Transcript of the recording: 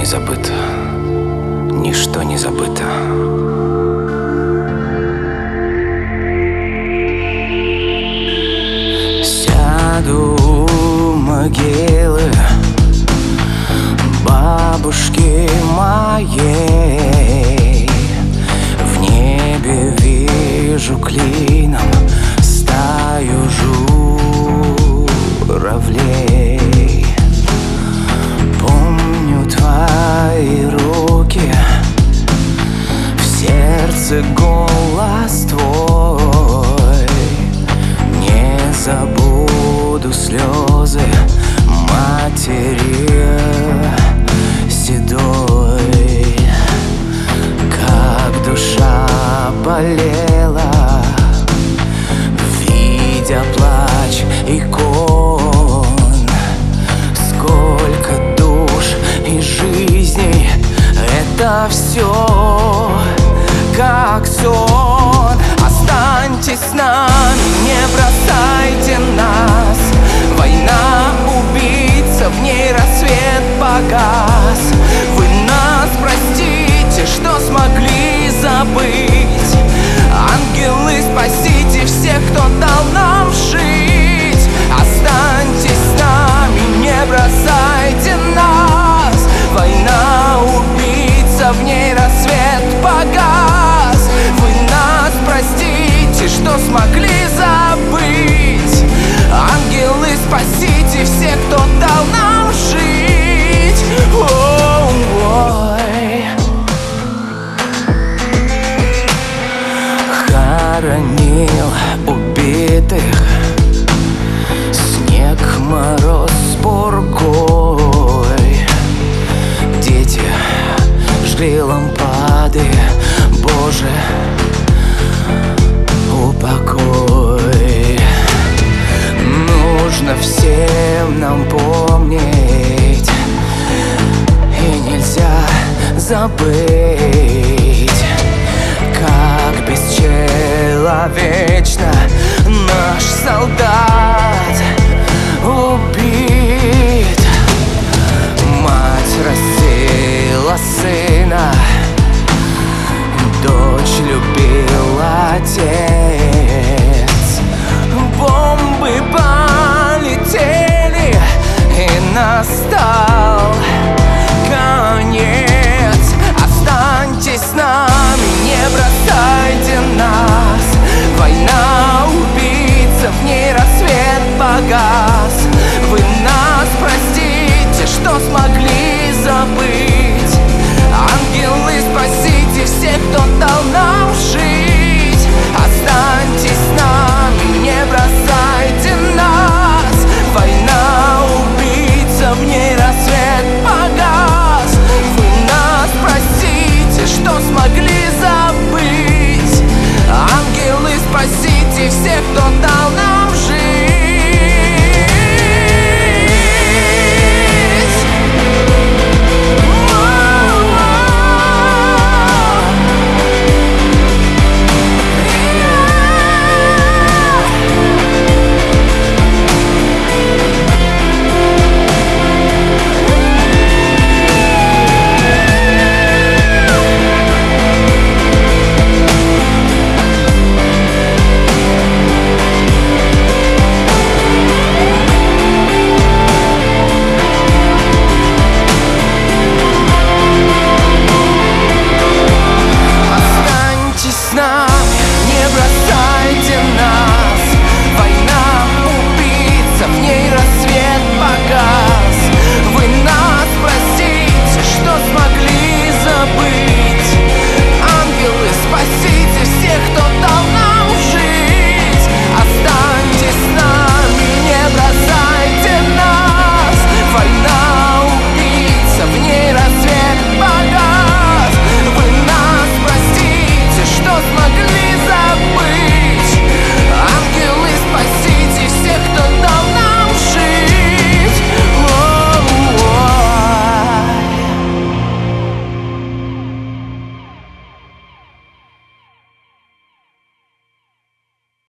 забыто, ничто не забыто. Сяду у могилы бабушки моей, в небе вижу клином стаю журавлей. Помню твои руки, в сердце голос твой. Не забуду слезы матери седой. Как душа болела, видя плач икон. Сколько душ и жизней, это все как сон. Останьтесь с нами, не бросайте нас. Война убийца, в ней рассвет погас. Вы нас простите, что смогли забыть. Ангелы, спасите всех, кто дал нам жить. Останьтесь с нами, не бросайте нас. Война убийца, в ней рассвет погас. Вы нас простите, что смогли забыть. Ангелы, спасите всех, кто дал нам жить. Ой. Хоронил убитых снег, мороз с пургой. Дети жгли лампады, Боже, упокой. Нужно всем нам помнить, и нельзя забыть.